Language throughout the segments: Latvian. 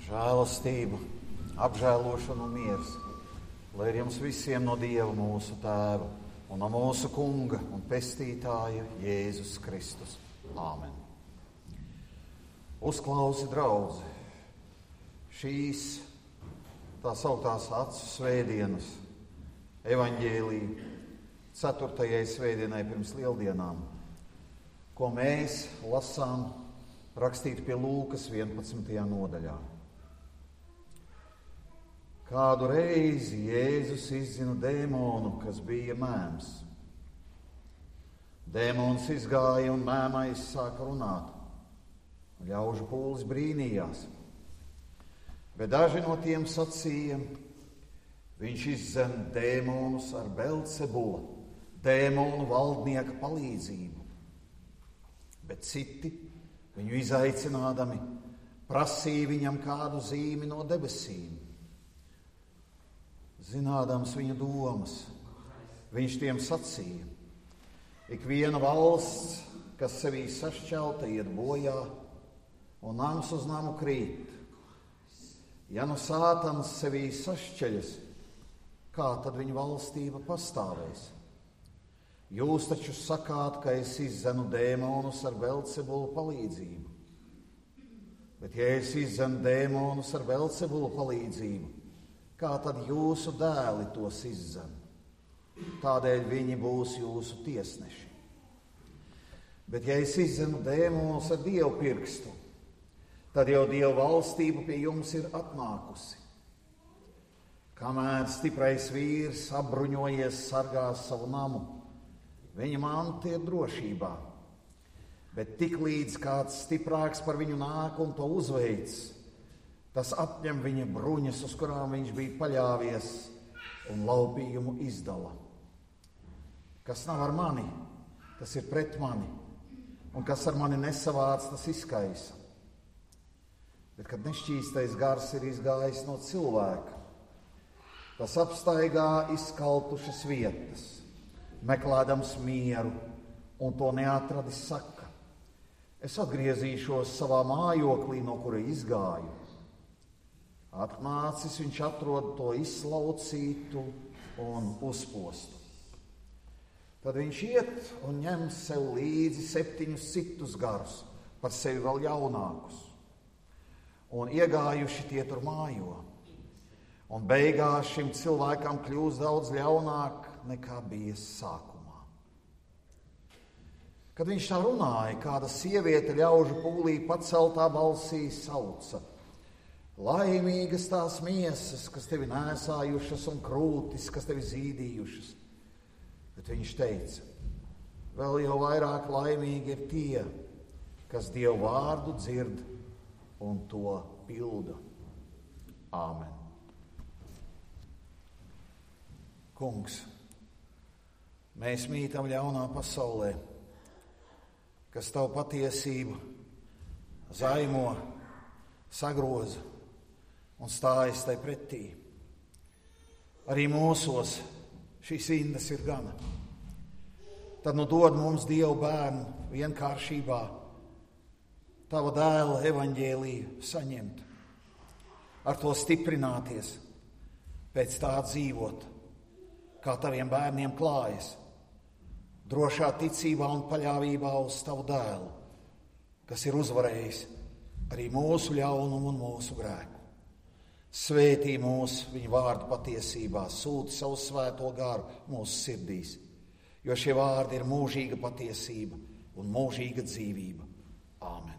Žēlastība, apžēlošana un miers, lai ir jums visiem no Dieva mūsu Tēva un no mūsu Kunga un Pestītāja Jēzus Kristus. Āmen. Uzklausi, draudzi, šīs tā sauktās acu svētdienas, evaņģēlija 4. svētdienai pirms lieldienām, ko mēs lasām rakstīt pie Lūkas 11. nodaļā. Kādu reizi Jēzus izzina dēmonu, kas bija mēms. Dēmons izgāja un mēmais sāka runāt. Ļaužu pūlis brīnījās. Bet daži no tiem sacīja, viņš izzina dēmonus ar Belcebula, dēmonu valdnieka palīdzību. Bet citi, viņu izaicinādami, prasīja viņam kādu zīmi no debesīm. Zinādams viņa domas, viņš tiem sacīja, ik viena valsts, kas sevī sašķelta, iet bojā, un nams uz namu krīt. Ja nu sātans sevī sašķeļas, kā tad viņa valstība pastāvēs? Jūs taču sakāt, ka es izzenu dēmonus ar Belcebula palīdzību. Bet ja es izzenu dēmonus ar Belcebula palīdzību, kā tad jūsu dēli tos izzena? Tādēļ viņi būs jūsu tiesneši. Bet ja es izzenu dēmonus ar Dievu pirkstu, tad jau Dieva valstība pie jums ir atnākusi. Kamēr stiprais vīrs apbruņojies sargās savu namu, viņa manta ir drošībā. Bet tiklīdz kāds stiprāks par viņu nāk un to uzveic, tas atņem viņa bruņas, uz kurām viņš bija paļāvies, un laupījumu izdala. Kas nav ar mani, tas ir pret mani, un kas ar mani nesavāc, tas izkaisa. Bet, kad nešķīstais gars ir izgājis no cilvēka, tas apstaigā izkaltušas vietas, meklēdams mieru, un to neatradis saka, es atgriezīšos savā mājoklī, no kura izgāju. Atnācis viņš atrod to izslaucītu un uzpostu. Tad viņš iet un ņem sev līdzi 7 citus garus, par sevi vēl jaunākus. Un iegājuši tie tur mājo. Un beigās šim cilvēkam kļūst daudz ļaunāk, nekā bija sākumā. Kad viņš tā runāja, kāda sieviete ļaužu pūlī paceltā balsī sauca, laimīgas tās miesas, kas tevi nēsājušas, un krūtis, kas tevi zīdījušas. Bet viņš teica, vēl jau vairāk laimīgi ir tie, kas Dievu vārdu dzird un to pilda. Āmen. Kungs, mēs mītam ļaunā pasaulē, kas tavu patiesību zaimo, sagroza un stājas tai pretī. Arī mūsos šīs indas ir gana. Tad nu dod mums Dievu bērnu vienkāršībā tava dēla evaņģēliju saņemt, ar to stiprināties, pēc tā dzīvot, kā taviem bērniem klājas, drošā ticībā un paļāvībā uz tavu dēlu, kas ir uzvarējis arī mūsu ļaunumu un mūsu grēku. Svētī mūs viņa vārdu patiesībā, sūti savu svēto garu mūsu sirdīs, jo šie vārdi ir mūžīga patiesība un mūžīga dzīvība. Āmen.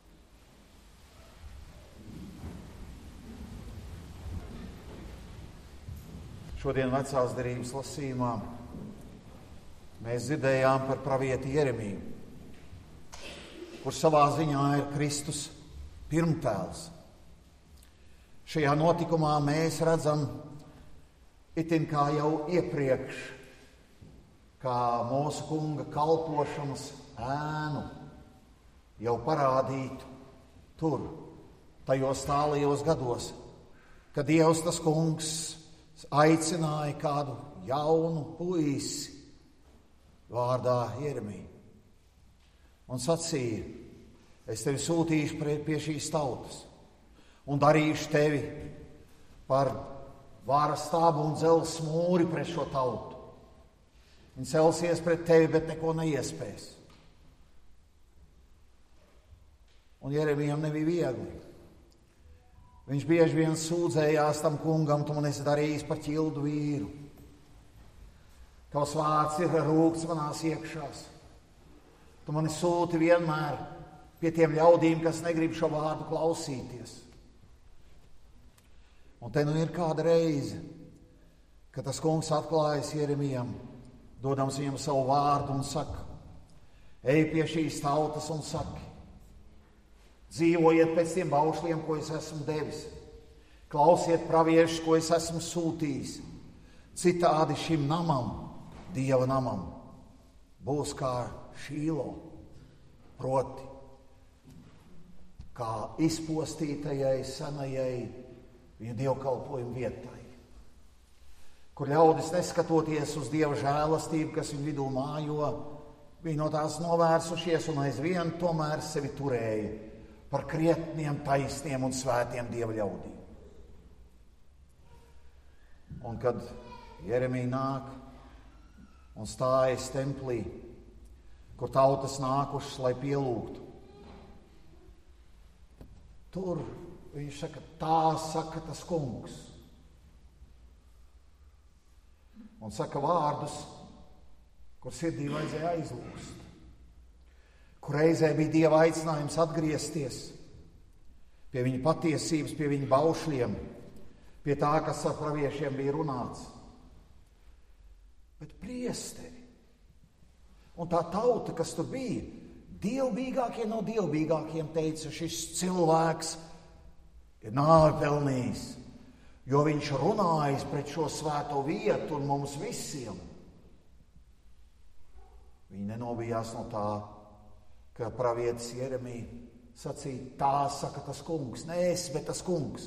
Šodien vecās derības lasījumā mēs dzirdējām par pravieti Jeremiju, kur savā ziņā ir Kristus pirmtēls. Šajā notikumā mēs redzam, itin kā jau iepriekš, kā mūsu Kunga kalpošanas ēnu jau parādītu tur, tajos tālajos gados, kad Dievs tas Kungs aicināja kādu jaunu puisi vārdā Jeremiju un sacīja, es tevi sūtīšu pie šīs tautas. un darīšu tevi par varas stābu un dzelzs mūri pret šo tautu. Viņi celsies pret tevi, bet neko neiespēs. Un Jeremijam nebija viegli. Viņš bieži vien sūdzējās tam kungam, tu man esi darījis par ķildu vīru. Tavs vārds ir rūgts manās iekšās. Tu mani sūti vienmēr pie tiem ļaudīm, kas negrib šo vārdu klausīties. Un te nu ir kāda reize, kad tas kungs atklājas Jeremijam, dodams viņam savu vārdu un saka, ej pie šīs tautas un saki, dzīvojiet pēc tiem baušļiem, ko es esmu devis. Klausiet praviešus, ko es esmu sūtījis. Citādi šim namam, Dieva namam, būs kā Šīlo, proti, kā izpostītajai, senajai viņa dievkalpojuma vietai, kur ļaudis neskatoties uz Dieva žēlastību, kas viņu vidū mājo, viņi no tās novērsušies un aizvien tomēr sevi turēja par krietniem, taisniem un svētiem Dieva ļaudīm. Un kad Jeremija nāk un stājas templī, kur tautas nākušas, lai pielūgtu, tur viņš saka, tā saka tas kungs. Un saka vārdus, kur sirdī vajadzēja aizlūst, kur reizē bija Dieva aicinājums atgriezties pie viņa patiesības, pie viņa baušļiem, pie tā, kas ar praviešiem bija runāts. Bet priesteri un tā tauta, kas tur bija, dievbijīgākie no dievbijīgākiem teica, šis cilvēks ir nāvi pelnījis, jo viņš runājis pret šo svēto vietu un mums visiem. Viņi nenobijās no tā, ka pravietis Jeremija sacīja, tā saka tas kungs, ne es, bet tas kungs.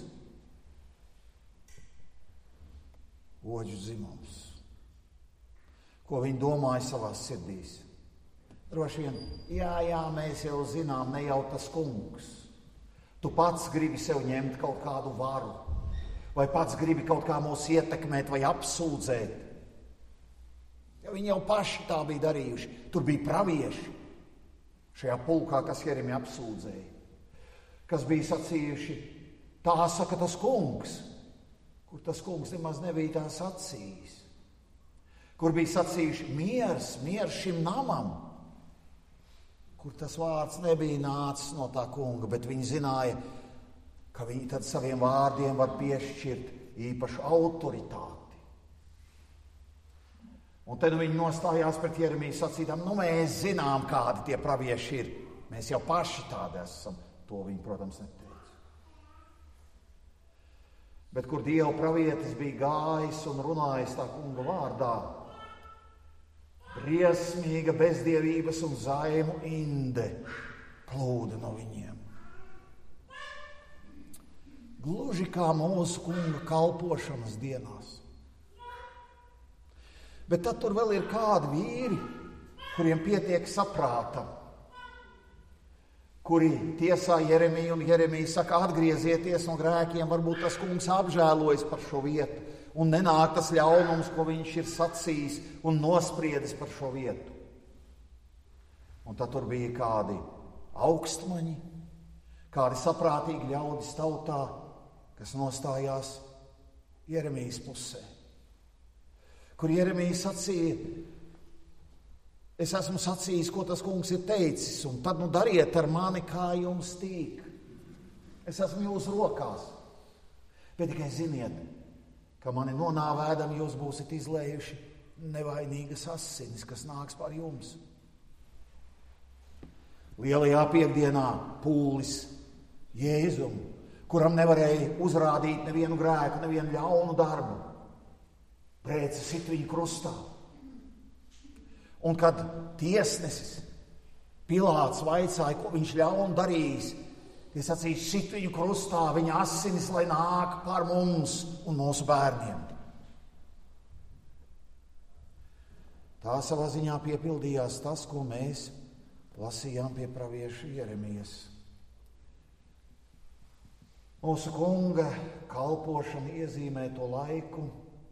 Oģu dzimums. Ko viņi domāja savās sirdīs? Droši vien, jā, mēs jau zinām, ne jau tas kungs. Tu pats gribi sev ņemt kaut kādu varu, vai pats gribi kaut kā mūs ietekmēt vai apsūdzēt. Ja viņi jau paši tā bija darījuši. Tur bija pravieši šajā pulkā, kas Jeremiju apsūdzēja, kas bija sacījuši, tā saka tas kungs, kur tas kungs nemaz nebija tā sacījis, kur bija sacījuši miers šim namam, kur tas vārds nebija nācis no tā kunga, bet viņi zināja, ka viņi tad saviem vārdiem var piešķirt īpašu autoritāti. Un tad viņi nostājās pret Jeremiju sacīdām, mēs zinām, kādi tie pravieši ir. Mēs jau paši tādi esam. To viņi, protams, neteica. Bet kur Dieva pravietis bija gājis un runājis tā kunga vārdā, briesmīga bezdievības un zaimu inde plūda no viņiem. Gluži kā mūsu kunga kalpošanas dienās. Bet tad tur vēl ir kādi vīri, kuriem pietiek saprātam, kuri tiesā Jeremiju, un Jeremija saka, atgriezieties no grēkiem, varbūt tas kungs apžēlojas par šo vietu, un nenāk tas ļaunums, ko viņš ir sacījis un nospriedis par šo vietu. Un tad tur bija kādi augstmaņi, kādi saprātīgi ļaudis tautā, kas nostājās Jeremijas pusē. Kur Jeremija sacīja, es esmu sacījis, ko tas kungs ir teicis, un tad dariet ar mani, kā jums tīk. Es esmu jūsu rokās. Bet tikai ziniet, ka mani nonāvēdam jūs būsiet izlējuši nevainīgas asinis, kas nāks par jums. Lielajā piekdienā pūlis Jēzum, kuram nevarēja uzrādīt nevienu grēku, nevienu ļaunu darbu, Prēca sit viņu krustā. Un kad tiesnesis Pilāts vaicāja, ko viņš ļaunu darījis, tie sacīja, sit viņu krustā, viņa asinis, lai nāk pār mums un mūsu bērniem. Tā savā ziņā piepildījās tas, ko mēs lasījām pie pravieša Jeremijas. Mūsu Kunga kalpošana iezīmē to laiku,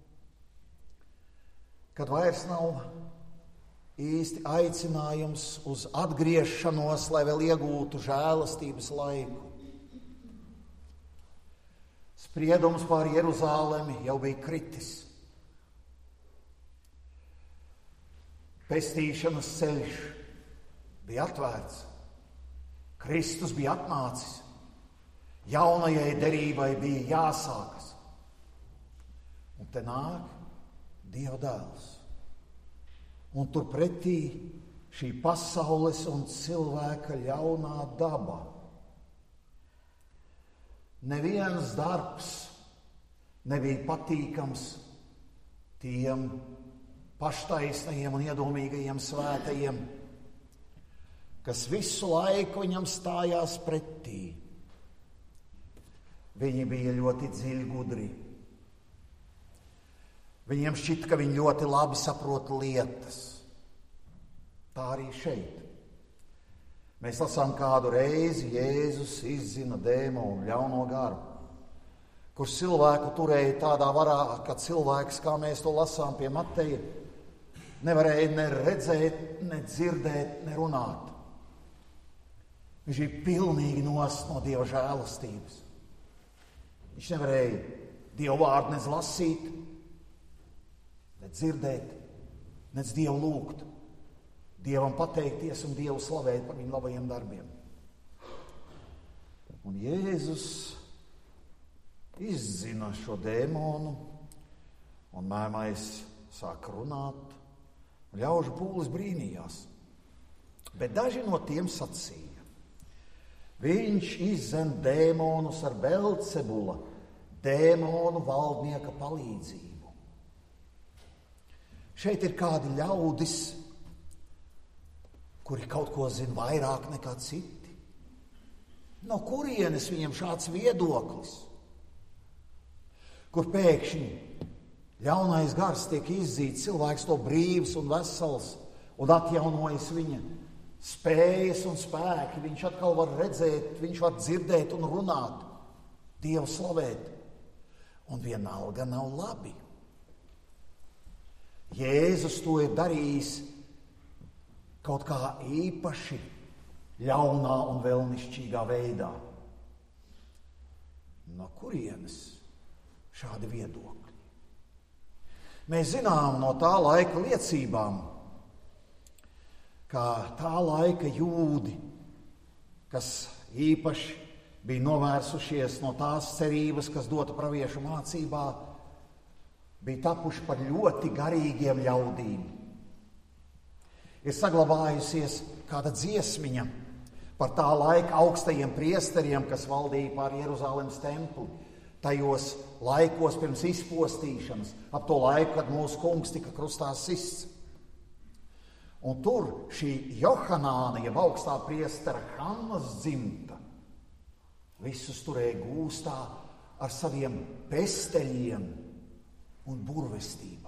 kad vairs nav īsti aicinājums uz atgriešanos, lai vēl iegūtu žēlastības laiku. Spriedums pār Jeruzālemi jau bija kritis. Pestīšanas ceļš bija atvērts. Kristus bija atnācis. Jaunajai derībai bija jāsākas. Un te nāk Dieva dēls. Un turpretī šī pasaules un cilvēka ļaunā daba. Neviens darbs nebija patīkams tiem paštaisnajiem un iedomīgajiem svētajiem, kas visu laiku viņam stājās pretī. Viņi bija ļoti dziļi gudri. Viņiem šķiet, ka viņi ļoti labi saprot lietas. Tā arī šeit. Mēs lasām kādu reizi, Jēzus izzina dēmonu, ļauno garu, kurš cilvēku turēja tādā varā, ka cilvēks, kā mēs to lasām pie Mateja, nevarēja ne redzēt, ne dzirdēt, ne runāt. Viņš bija pilnīgi nost no Dieva žēlastības. Viņš nevarēja Dievu vārdu nec lasīt, nec dzirdēt, nec Dievu lūgt, Dievam pateikties un Dievu slavēt par viņu labajiem darbiem. Un Jēzus izzina šo dēmonu, un mēmais sāk runāt, un ļaužu pūlis brīnījās. Bet daži no tiem sacīja: viņš izzina dēmonus ar Belcebula, dēmonu valdnieka palīdzību. Šeit ir kādi ļaudis, kuri kaut ko zina vairāk nekā citi. No kurienes viņam šāds viedoklis? Kur pēkšņi ļaunais gars tiek izdzīts, cilvēks to brīvs un vesels un atjaunojas viņa spējas un spēki. Viņš atkal var redzēt, viņš var dzirdēt un runāt, Dievu slavēt. Un vienalga nav labi. Jēzus to ir darījis kaut kā īpaši ļaunā un vēlnišķīgā veidā. No kurienes šādi viedokļi? Mēs zinām no tā laika liecībām, kā tā laika jūdi, kas īpaši bija novērsušies no tās cerības, kas dota praviešu mācībā, bija tapuši par ļoti garīgiem ļaudīm. Ir saglabājusies kāda dziesmiņa par tā laika augstajiem priesteriem, kas valdīja pār Jeruzālemes templi, tajos laikos pirms izpostīšanas, ap to laiku, kad mūsu kungs tika krustā sists. Un tur šī Johanāna, jeb augstā priestera Hannas dzimta, visus turēja gūstā ar saviem pesteļiem un burvestībām.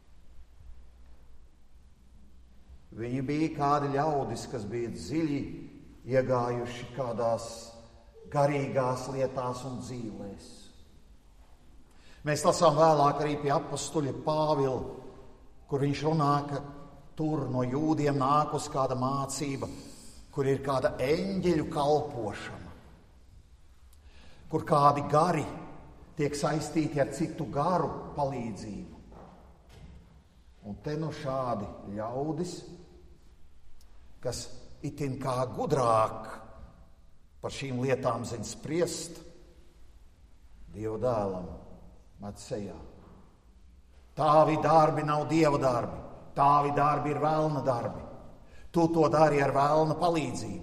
Viņi bija kādi ļaudis, kas bija dziļi iegājuši kādās garīgās lietās un dzīvēs. Mēs lasām vēlāk arī pie apostuļa Pāvila, kur viņš runā, ka tur no jūdiem nākus kāda mācība, kur ir kāda eņģeļu kalpošana, kur kādi gari tiek saistīti ar citu garu palīdzību. Un te nu šādi ļaudis, kas itin kā gudrāk par šīm lietām zina spriest, Dieva dēlam met sejā. Tāvi darbi nav Dieva darbi, tāvi darbi ir velna darbi. Tu to dari ar velna palīdzību.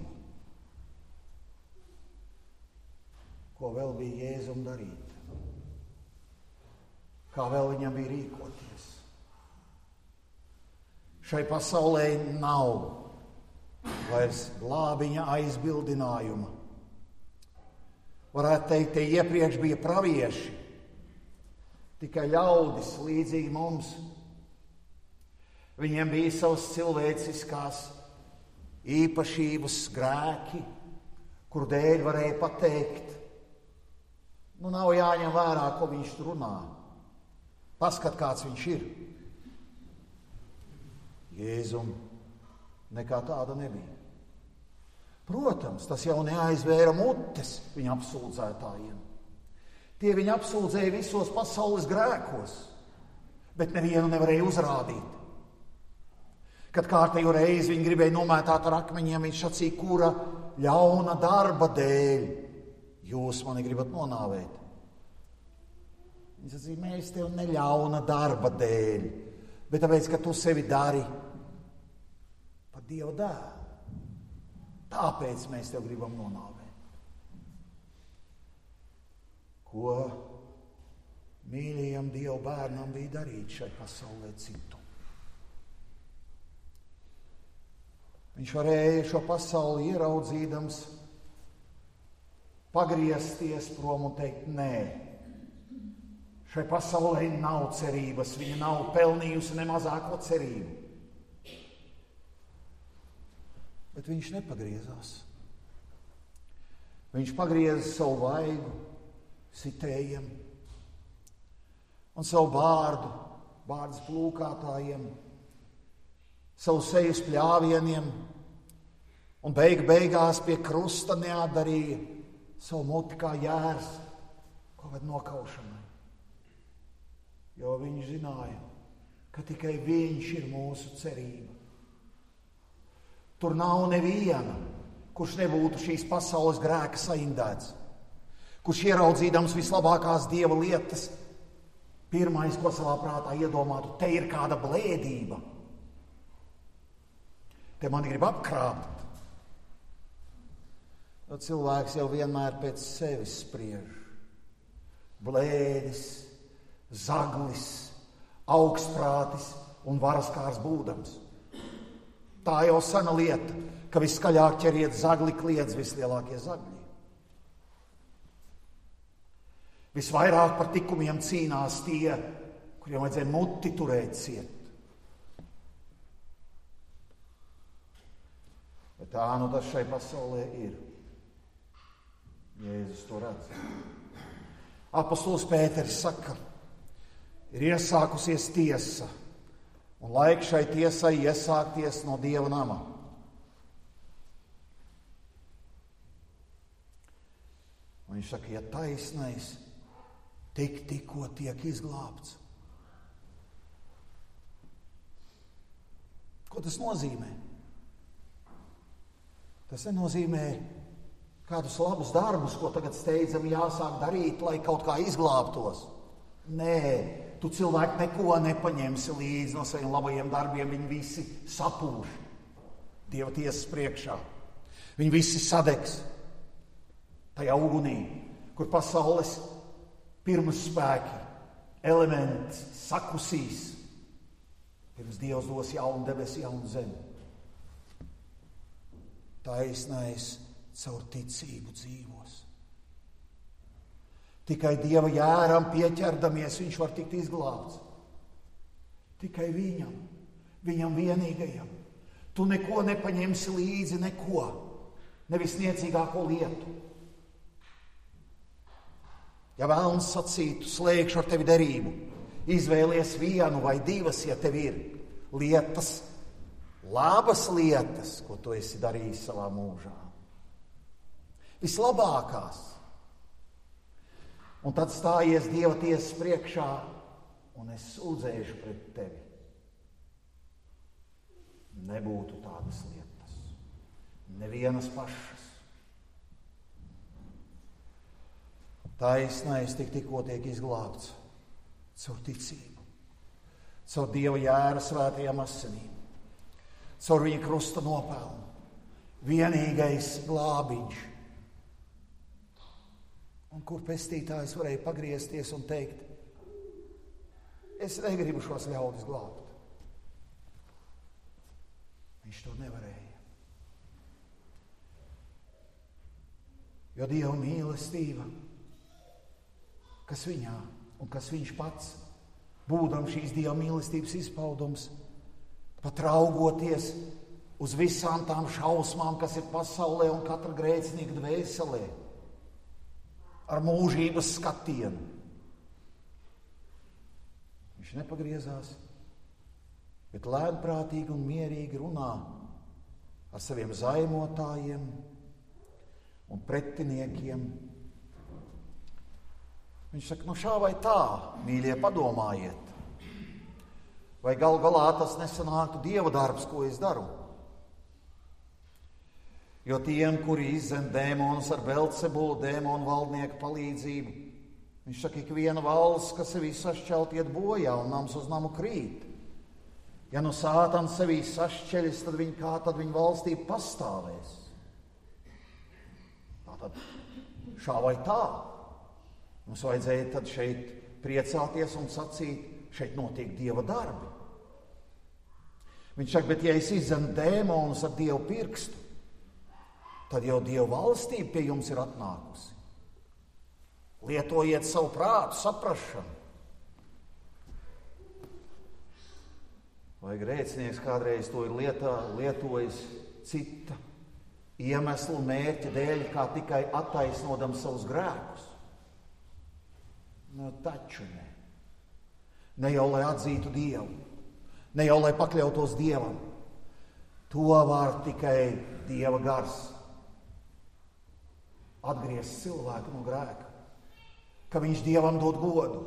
Ko vēl bija Jēzum darīt? Kā vēl viņam bija rīkoties? Šai pasaulē nav vairs glābiņa aizbildinājuma. Varētu teikt, te iepriekš bija pravieši, tikai ļaudis līdzīgi mums. Viņiem bija savas cilvēciskās īpašības, grēki, kur dēļ varēja pateikt, Nu, nav jāņem vērā, ko viņš tur runā. Paskat, kāds viņš ir. Jēzum nekā tāda nebija. Protams, tas jau neaizvēra mutes viņa apsūdzētājiem. Tie viņu apsūdzēja visos pasaules grēkos, bet nevienu nevarēja uzrādīt. Kad kārtējo reizi viņi gribēja nomētāt ar akmeņiem, viņš sacīja, kura ļauna darba dēļ jūs mani gribat nonāvēt. Viņš sacīja, mēs tev neļauna darba dēļ, bet tāpēc, ka tu sevi dari par Dieva dēlu. Tāpēc mēs tev gribam nonāvēt. Ko mīļajam Dieva bērnam bija darīt šai pasaulē citu? Viņš varēja šo pasauli ieraudzīdams pagriezties prom un teikt, nē, šai pasaulē nav cerības, viņa nav pelnījusi ne mazāko cerību. Bet viņš nepagriezās. Viņš pagrieza savu vaigu sitējiem un savu bārdus plūkātājiem, savu sejas pļāvieniem un beigās pie krusta neatdarīja savu muti kā jērs kaut kad nokaušanai. Jo viņš zināja, ka tikai viņš ir mūsu cerība. Tur nav neviena, kurš nebūtu šīs pasaules grēka saindēts, kurš ieraudzīdams vislabākās Dieva lietas, pirmais, ko savā prātā iedomātu, te ir kāda blēdība. Te mani grib apkrāpt. Jo cilvēks jau vienmēr pēc sevis spriež. Blēdis, zaglis, augstprātis un varaskārs būdams. Tā jau sena lieta, ka viskaļāk ķeriet zagli, kliedz vislielākie zagļi. Visvairāk par tikumiem cīnās tie, kuriem vajadzēja muti turēt ciet. Bet tā nu tas šai pasaulē ir. Jēzus to redz. Apostols Pēteris saka, ir iesākusies tiesa, un laiks šai tiesai iesākties no Dieva nama. Un viņš saka, ja taisnais tikko tiek izglābts. Ko tas nozīmē? Tas nenozīmē kādus labus darbus, ko tagad steidzami jāsāk darīt, lai kaut kā izglābtos. Nē, tu cilvēki neko nepaņemsi līdzi no saviem labajiem darbiem, viņi visi sapūš Dieva tiesas priekšā. Viņi visi sadegs tajā ugunī, kur pasaules pirmas spēki, elementi sakusīs, pirms Dievs dos jaunu debesi, jaunu zemi. Taisnais caur ticību dzīvos. Tikai Dieva jēram pieķerdamies, viņš var tikt izglābts. Tikai viņam vienīgajam. Tu neko nepaņemsi līdzi, neko, nevis niecīgāko lietu. Ja vēlns sacītu, slēgšu ar tevi derību, izvēlies vienu vai divas, ja tev ir lietas, labas lietas, ko tu esi darījis savā mūžā. Vislabākās. Un tad stājies Dieva tiesas priekšā, un es sūdzēšu pret tevi. Nebūtu tādas lietas. Nevienas pašas. Taisnais tikko tiek izglābts caur ticību, caur Dieva jēra svētajām asinīm, caur viņa krusta nopelnu. Vienīgais glābiņš. Un kur pestītājs varēja pagriezties un teikt, es negribu šos ļaudis glābt. Viņš to nevarēja. Jo Dieva mīlestība, kas viņā un kas viņš pats, būdam šīs Dieva mīlestības izpaudums, pat raugoties uz visām tām šausmām, kas ir pasaulē un katra grēcinieka dvēselē, ar mūžības skatienu. Viņš nepagriezās, bet lēnprātīgi un mierīgi runā ar saviem zaimotājiem un pretiniekiem. Viņš saka, šā vai tā, mīļie, padomājiet. Vai gal galā tas nesanāktu Dieva darbs, ko es daru? Jo tiem, kuri izzem dēmonus ar Belcebulu, dēmonu valdnieku palīdzību, viņš saka, ikviena valsts, kas sevī sašķelt, iet bojā un nams uz namu krīt. Ja Sātans sevī sašķeļas, tad viņa valstī pastāvēs. Tātad šā vai tā. Mums vajadzēja tad šeit priecāties un sacīt, šeit notiek Dieva darbi. Viņš saka, bet ja es izzemu dēmonus ar Dievu pirkstu, tad jau Dieva valstība pie jums ir atnākusi. Lietojiet savu prātu, saprašanu. Vai grēcinieks kādreiz to ir lietojis cita iemeslu mērķa dēļ, kā tikai attaisnodam savus grēkus? Taču ne. Ne jau, lai atzītu Dievu, ne jau, lai pakļautos Dievam. To var tikai Dieva gars. Atgriezt cilvēku no grēka, ka viņš Dievam dod godu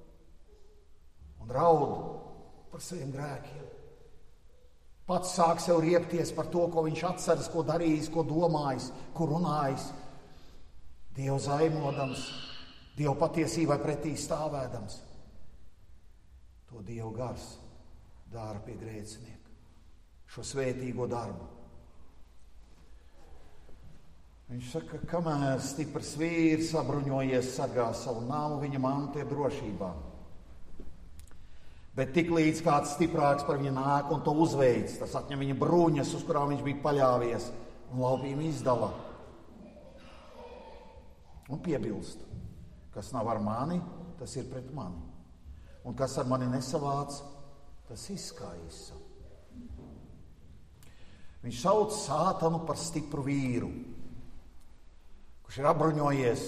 un raud par saviem grēkiem. Pats sāk sev riepties par to, ko viņš atceras, ko darījis, ko domājis, ko runājis. Dievu zaimodams, Dievu patiesībai pretī stāvēdams. To Dievu gars dara pie grēcinieka, šo svētīgo darbu. Viņš saka, kamēr stiprs vīrs sabruņojies, sargā savu namu, viņa manta ir drošībā. Bet tik līdz kāds stiprāks par viņu nāk un to uzveic, tas atņem viņa bruņas, uz kurām viņš bija paļāvies, un laupījumu izdala. Un piebilst, kas nav ar mani, tas ir pret mani. Un kas ar mani nesavāc, tas izskaisa. Viņš sauc Sātanu par stipru vīru, kurš ir apbruņojies,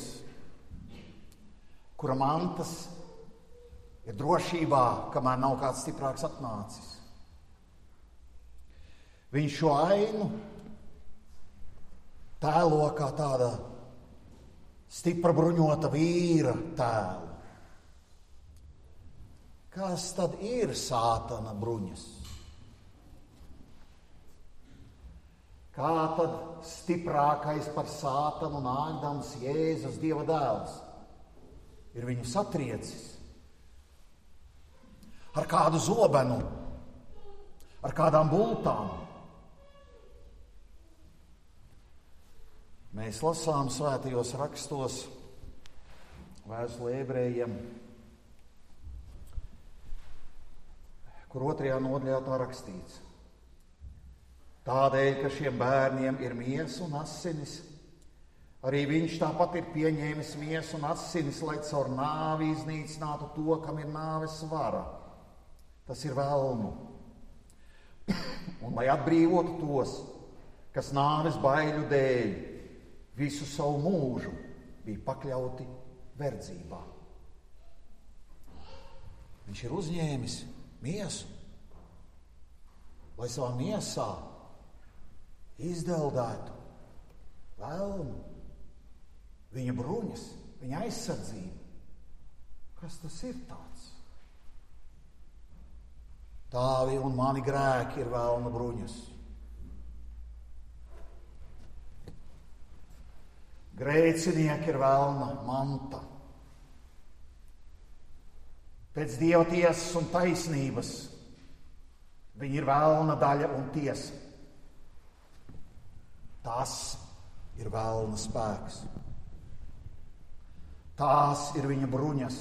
kura mantas ir drošībā, kamēr nav kāds stiprāks atnācis. Viņš šo ainu tēlo kā tāda stipra bruņota vīra tēlu. Kas tad ir Sātana bruņas? Kā tad stiprākais par Sātanu nākdams Jēzus Dieva dēls ir viņu satriecis ar kādu zobenu, ar kādām bultām? Mēs lasām svētajos rakstos vēstulē Ebrejiem, kur 2. nodaļā tā rakstīts. Tādēļ, ka šiem bērniem ir miesa un asinis, arī viņš tāpat ir pieņēmis miesu un asinis, lai caur nāvi iznīcinātu to, kam ir nāves vara. Tas ir velnu. Un lai atbrīvotu tos, kas nāves baiļu dēļ visu savu mūžu bija pakļauti verdzībā. Viņš ir uzņēmis miesu, lai savā miesā izdeldētu velnu, viņa bruņas, viņa aizsardzību. Kas tas ir tāds? Tavi un mani grēki ir velna bruņas. Grēcinieki ir velna manta. Pēc Dieva tiesas un taisnības viņi ir velna daļa un tiesa. Tas ir velna spēks. Tās ir viņa bruņas.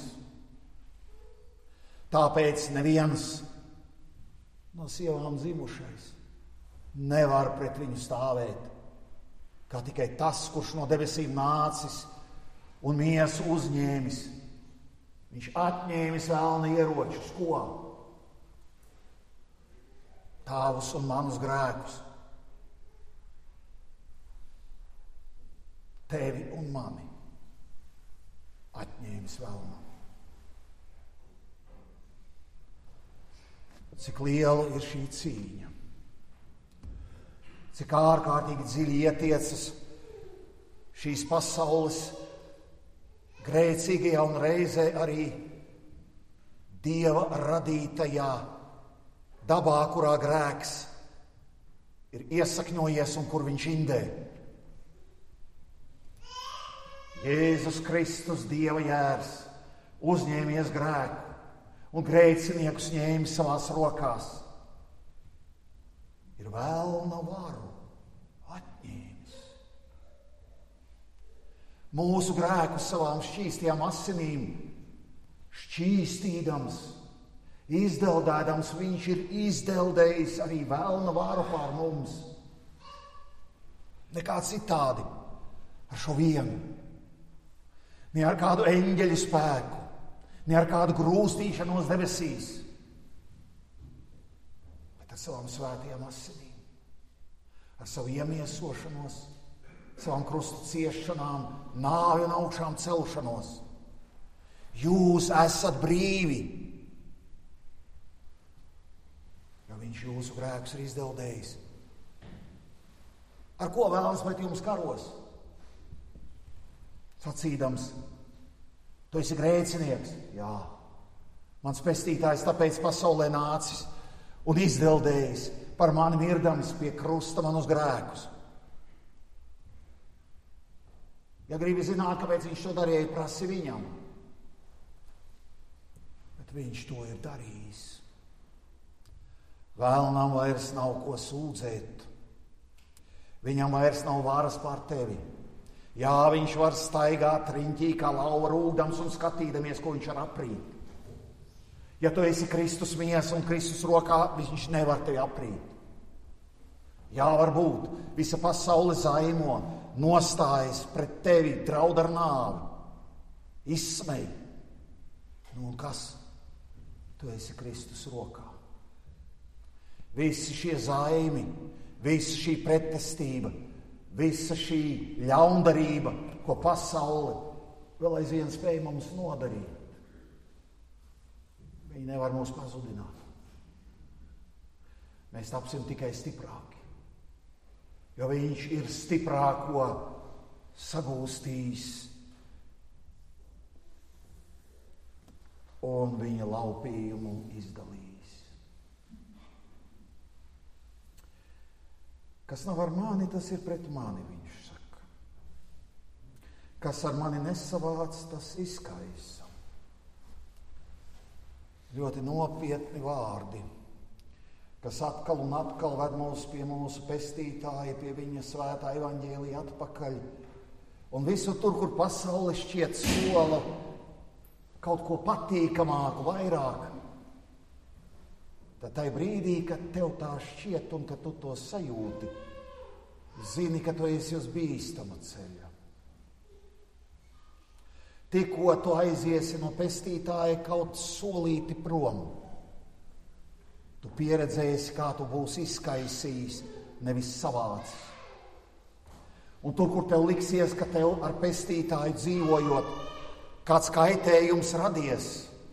Tāpēc neviens no sievām dzimušais nevar pret viņu stāvēt, kā tikai tas, kurš no debesīm nācis un miesu uzņēmis. Viņš atņēmis velna ieročus, ko? Tavus un manus grēkus. Tevi un mani. atņēmis velnam. Cik liela ir šī cīņa, cik ārkārtīgi dziļi ietiecas šīs pasaules grēcīgajā un reizē arī Dieva radītajā dabā, kurā grēks ir iesakņojies un kur viņš indē. Jēzus Kristus, Dieva jērs, uzņēmies grēku un grēciniekus ņēma savās rokās. Ir velna varu atņēmis. Mūsu grēku savām šķīstajām asinīm šķīstīdams, izdeldēdams, viņš ir izdeldējis arī velna varu pār mums. Nekā citādi ar šo vienu. Ne ar kādu eņģeļu spēku, ne ar kādu grūstīšanos debesīs, bet ar savām svētajām asinīm, ar savu iemiesošanos, savām krustu ciešanām, nāvi un augšām celšanos. Jūs esat brīvi, jo viņš jūsu grēkus ir izdeldējis. Ar ko vēlas pret jums karos? Sacīdams, tu esi grēcinieks. Jā, mans pestītājs tāpēc pasaulē nācis un izdeldējis par mani mirdams pie krusta manus grēkus. Ja gribi zināt, kāpēc viņš to darīja, prasi viņam. Bet viņš to ir darījis. Vēlnam vairs nav ko sūdzēt. Viņam vairs nav varas pār tevi. Jā, viņš var staigāt riņķī kā lauva rūgdams un skatīdamies, ko viņš var aprīt. Ja tu esi Kristus miesa un Kristus rokā, viņš nevar tevi aprīt. Jā, varbūt visa pasaule zaimo, nostājas pret tevi, draud ar nāvi, izsmej. Nu un kas? Tu esi Kristus rokā. Visi šie zaimi, visa šī pretestība, visa šī ļaundarība, ko pasaule vēl aizvien spēj mums nodarīt, viņi nevar mūs pazudināt. Mēs tapsim tikai stiprāki, jo viņš ir stiprāko sagūstījis un viņa laupījumu izdalījis. Kas nav ar mani, tas ir pret mani, viņš saka. Kas ar mani nesavāc, tas izkaisa. Ļoti nopietni vārdi, kas atkal un atkal ved mūs pie mūsu pestītāja, pie viņa svētā evaņģēlija atpakaļ. Un visur tur, kur pasaule šķiet sola kaut ko patīkamāku, vairāk, tad tai brīdī, kad tev tā šķiet un kad tu to sajūti, zini, ka tu esi uz bīstama ceļa. Tikko tu aiziesi no pestītāja kaut solīti prom, tu pieredzēsi, kā tu būsi izkaisījis, nevis savācis. Un tur, kur tev liksies, ka tev ar pestītāju dzīvojot, kāds kaitējums radies,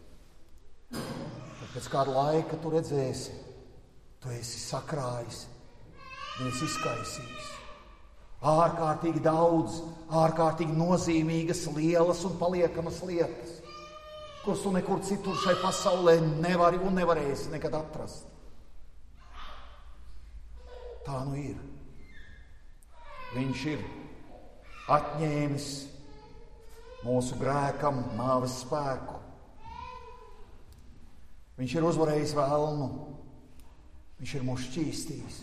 pēc kāda laika tu redzēsi, tu esi sakrājis, nevis izkaisījis. Ārkārtīgi daudz, ārkārtīgi nozīmīgas, lielas un paliekamas lietas, kuras tu nekur citur šai pasaulē nevari un nevarēsi nekad atrast. Tā nu ir. Viņš ir atņēmis mūsu grēkam nāves spēku. Viņš ir uzvarējis velnu, viņš ir mūs šķīstījis.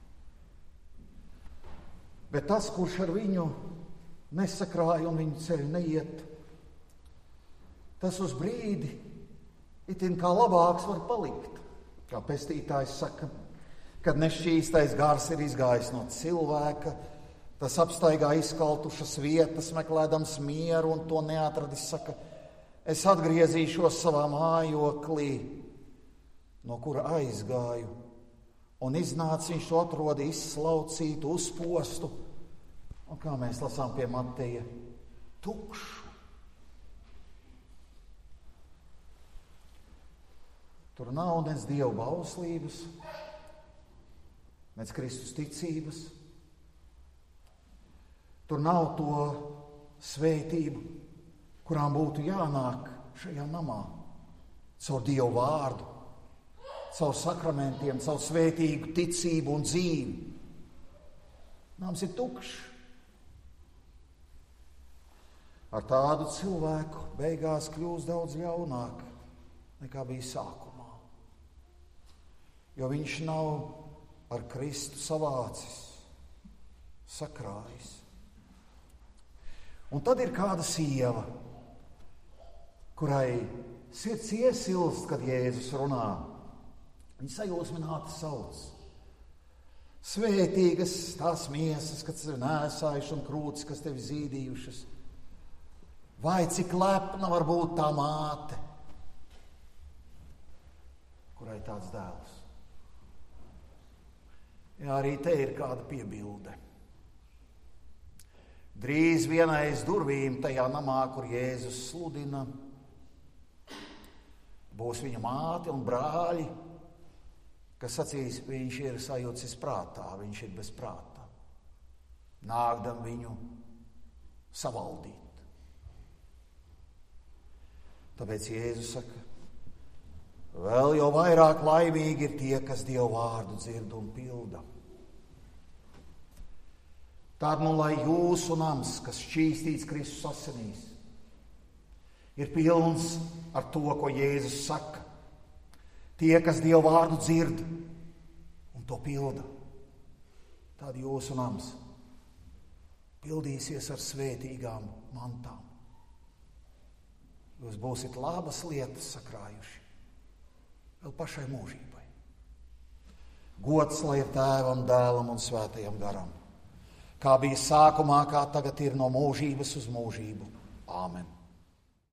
Bet tas, kurš ar viņu nesakrāja un viņu ceļu neiet, tas uz brīdi itin kā labāks var palikt. Kā pestītājs saka, kad nešķīstais gars ir izgājis no cilvēka, tas apstaigā izkaltušas vietas, meklēdams mieru un to neatradis, saka, es atgriezīšos savā mājoklī, no kura aizgāju, un iznāca viņš to atroda izslaucītu, uzpostu, un kā mēs lasām pie Mateja, tukšu. Tur nav nec Dieva bauslības, nec Kristus ticības. Tur nav to svētību, kurām būtu jānāk šajā namā. Caur Dievu vārdu, caur sakramentiem, caur svētīgu ticību un dzīvi. Nams ir tukšs. Ar tādu cilvēku beigās kļūst daudz ļaunāk, nekā bija sākumā. Jo viņš nav ar Kristu savācis, sakrājis. Un tad ir kāda sieva, kurai sirds iesilst, kad Jēzus runā. Viņa sajūsmināti sauc. Svētīgas tās miesas, kas tevi nēsājuši un krūtis, kas tevi zīdījušas. Vai cik lepna var būt tā māte, kurai tāds dēls. Jā, arī te ir kāda piebilde. Drīz vienai aiz durvīm tajā namā, kur Jēzus sludina, būs viņa māte un brāļi, kas sacīs, viņš ir sajūcis prātā, viņš ir bez prātā, nākdam viņu savaldīt. Tāpēc Jēzus saka, vēl jau vairāk laimīgi ir tie, kas Dievu vārdu dzird un pilda. Tad nu lai jūsu nams, kas šķīstīts Kristus asinīs, ir pilns ar to, ko Jēzus saka. Tie, kas Dievu vārdu dzird un to pilda, tad jūsu nams pildīsies ar svētīgām mantām. Jūs būsiet labas lietas sakrājuši vēl pašai mūžībai. Gods lai ir Tēvam, Dēlam un Svētajam garam, kā bija sākumā, kā tagad ir no mūžības uz mūžību. Āmen.